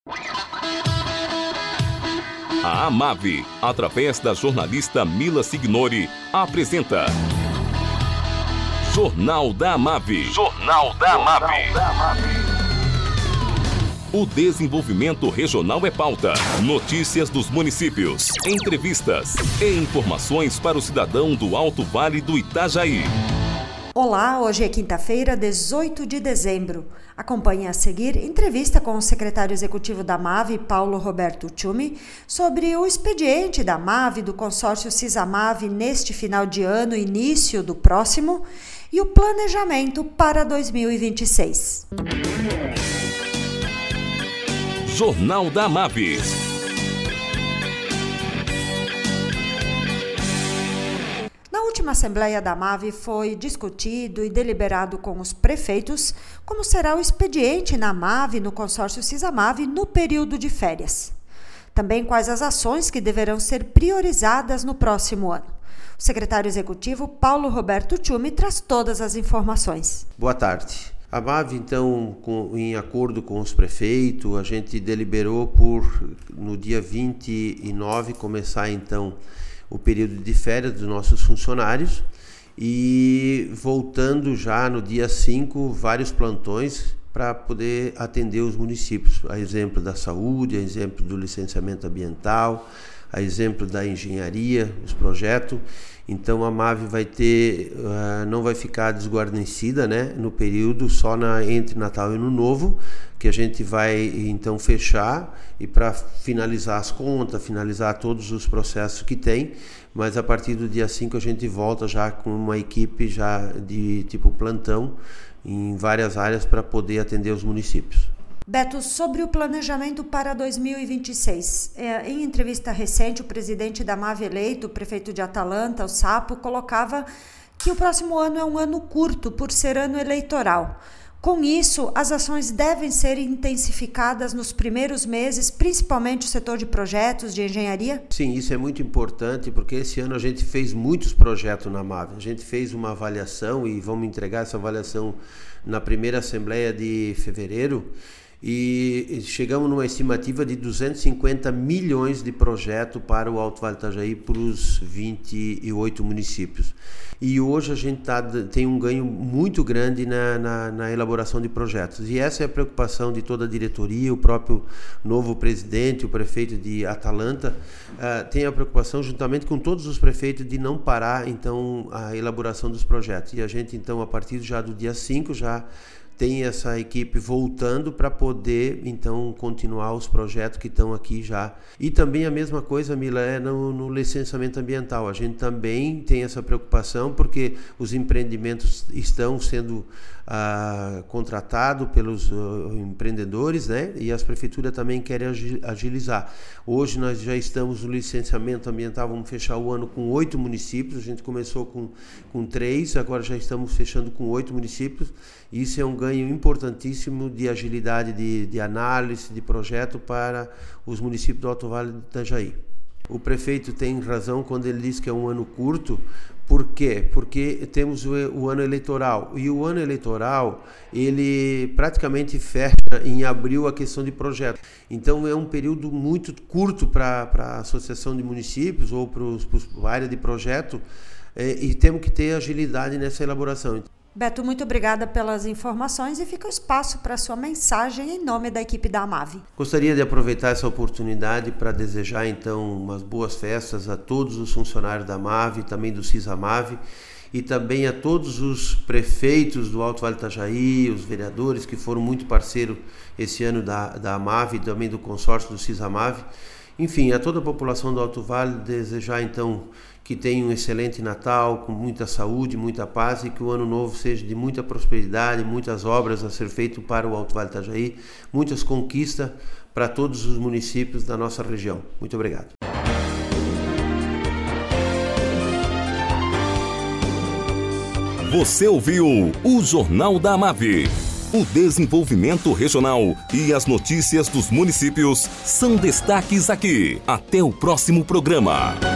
A AMAV, através da jornalista Mila Signori, apresenta Jornal da AMAV. Jornal da AMAV. O desenvolvimento regional é pauta. Notícias dos municípios, entrevistas e informações para o cidadão do Alto Vale do Itajaí. Olá, hoje é quinta-feira, 18 de dezembro. Acompanhe a seguir entrevista com o secretário executivo da AMAV, Paulo Roberto Tchumi, sobre o expediente da AMAV do consórcio CISAMAV neste final de ano e início do próximo e o planejamento para 2026. Jornal da AMAV. Na última Assembleia da AMAV foi discutido e deliberado com os prefeitos como será o expediente na AMAV no consórcio CISAMAV no período de férias. Também quais as ações que deverão ser priorizadas no próximo ano. O secretário executivo, Paulo Roberto Tchumi, traz todas as informações. Boa tarde. A AMAV, então, em acordo com os prefeitos, a gente deliberou no dia 29, começar, então, o período de férias dos nossos funcionários e voltando já no dia 5, vários plantões para poder atender os municípios, a exemplo da saúde, a exemplo do licenciamento ambiental, a exemplo da engenharia, os projetos. Então a AMAV vai ter, não vai ficar desguarnecida, né, no período só entre Natal e Ano Novo, que a gente vai então fechar e para finalizar as contas, finalizar todos os processos que tem, mas a partir do dia 5 a gente volta já com uma equipe já de tipo plantão em várias áreas para poder atender os municípios. Beto, sobre o planejamento para 2026. Em entrevista recente, o presidente da AMAV eleito, o prefeito de Atalanta, o Sapo, colocava que o próximo ano é um ano curto por ser ano eleitoral. Com isso, as ações devem ser intensificadas nos primeiros meses, principalmente o setor de projetos, de engenharia? Sim, isso é muito importante, porque esse ano a gente fez muitos projetos na AMAV. A gente fez uma avaliação e vamos entregar essa avaliação na primeira Assembleia de fevereiro. E chegamos numa estimativa de 250 milhões de projeto para o Alto Vale do Itajaí para os 28 municípios. E hoje a gente tem um ganho muito grande na elaboração de projetos. E essa é a preocupação de toda a diretoria, o próprio novo presidente, o prefeito de Atalanta, tem a preocupação juntamente com todos os prefeitos de não parar então a elaboração dos projetos. E a gente então a partir já do dia 5 já tem essa equipe voltando para poder, então, continuar os projetos que estão aqui já. E também a mesma coisa, Mila, é no licenciamento ambiental. A gente também tem essa preocupação porque os empreendimentos estão sendo contratados pelos empreendedores, né? E as prefeituras também querem agilizar. Hoje nós já estamos no licenciamento ambiental, vamos fechar o ano com 8 municípios. A gente começou com 3, agora já estamos fechando com 8 municípios. Isso é um ganho importantíssimo de agilidade de análise de projeto para os municípios do Alto Vale do Itajaí. O prefeito tem razão quando ele diz que é um ano curto. Por quê? Porque temos o ano eleitoral e o ano eleitoral ele praticamente fecha em abril a questão de projeto. Então é um período muito curto para a associação de municípios ou para a área de projeto e temos que ter agilidade nessa elaboração. Beto, muito obrigada pelas informações e fica o espaço para a sua mensagem em nome da equipe da AMAV. Gostaria de aproveitar essa oportunidade para desejar então umas boas festas a todos os funcionários da AMAV, também do CISAMAV e também a todos os prefeitos do Alto Vale do Itajaí, os vereadores que foram muito parceiros esse ano da AMAV e também do consórcio do CISAMAV. Enfim, a toda a população do Alto Vale desejar então que tenha um excelente Natal, com muita saúde, muita paz e que o ano novo seja de muita prosperidade, muitas obras a ser feitas para o Alto Vale do Itajaí, muitas conquistas para todos os municípios da nossa região. Muito obrigado. Você ouviu o Jornal da AMAV. O desenvolvimento regional e as notícias dos municípios são destaques aqui. Até o próximo programa.